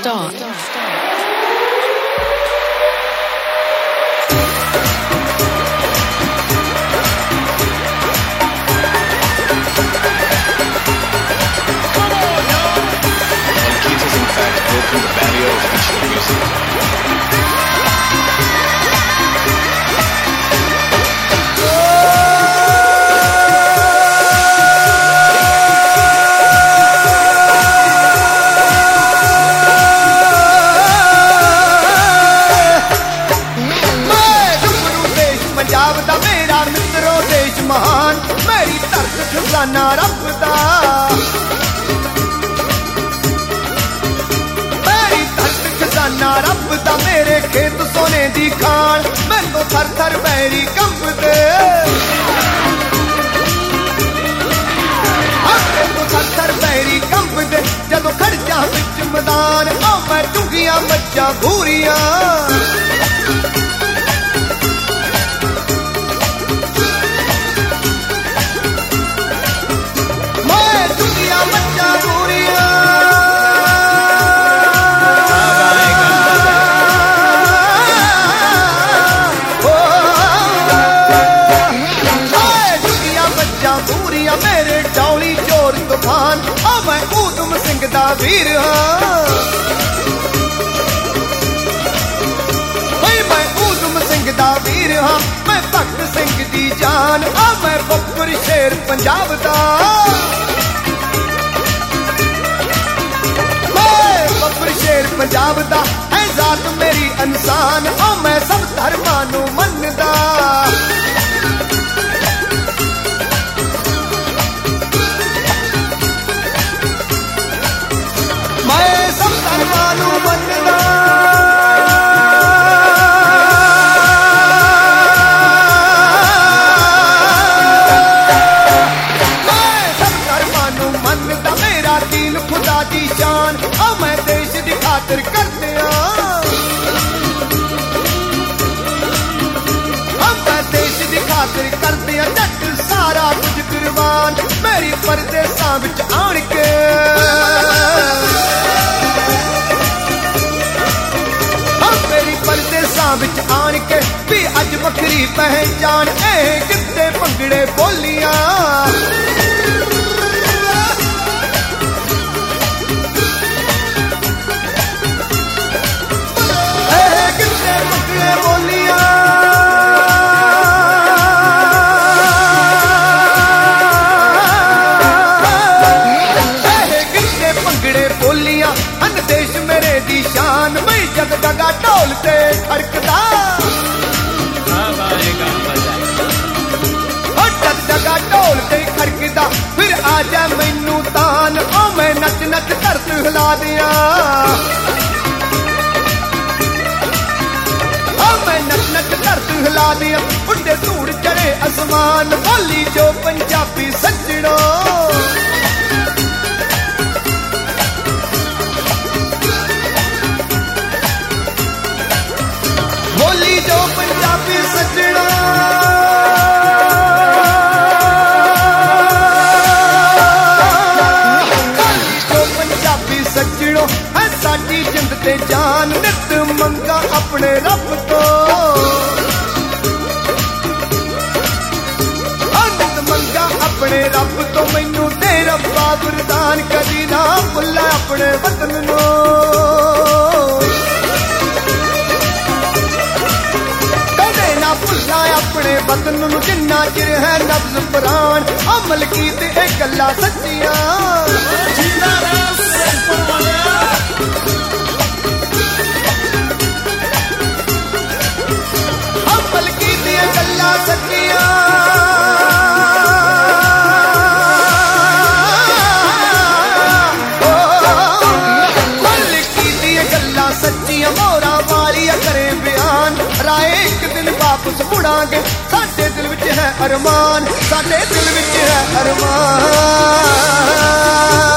start. Keith has in fact broken the barrier of visual music. महान मेरी धरत खजाना रब दा, मेरी धरत खजाना रब दा, मेरे खेत सोने दी खान, मैं तो थर थर बैरी कंबदे, मैं तो थर थर बैरी कंबदे, जदों खड़ जा विच मैदान आ मैं टुंगियां मच्छां घूरियां, मेरे डौली चोर तूफान आ मैं ऊधम सिंह दा वीर हाँ, मैं ऊधम सिंह दा वीर हाँ, मैं भगत सिंह दी जान आ मैं बब्बर शेर पंजाब दा, मैं बब्बर शेर पंजाब दा है जात मेरी इंसान आ मैं सब धर्मां नूं मनदा, करते जट सारा कुछ कुर्बान मेरी परदेसां विच आण के, मेरी परदेसां विच आण के भी अज वखरी पहचान ए किते भंगड़े बोलियां, किते भंगड़े बोलियां, देश मेरे दी शान मैं जग जगा ढोल ते खड़कदा, जग जगा ढोल ते खड़कदा फिर आ जा मैनू तान ओ मैं नच नच धरत हिला दिया, मैं नच नच धरत हिला दिया, उड़े धूड़ चढ़े आसमान बोली जो पंजाबी सज्जणो, बोली जो पंजाबी सज्जणा, बोली जो पंजाबी सज्जणो है साडी जिंद ते जान, नित मंगा अपने रब तो, नित मंगा अपने रब तो, मैनू दे रब्बा वरदान कदी ना भुल्ला अपने वतन नूं, भुल्ला अपने वतन नूं जिन्ना चिर है नब्ज़ पुरान, अमल कीते ए गल्लां सच्चियां, अमल कीते ए गल्लां सच्चियां, अमल कीते ए गल्लां सच्चियां, मोरा वालिया करे बयान राए एक दिन वापस मुड़ांगे, साडे दिल विच है अरमान, साडे दिल विच है अरमान।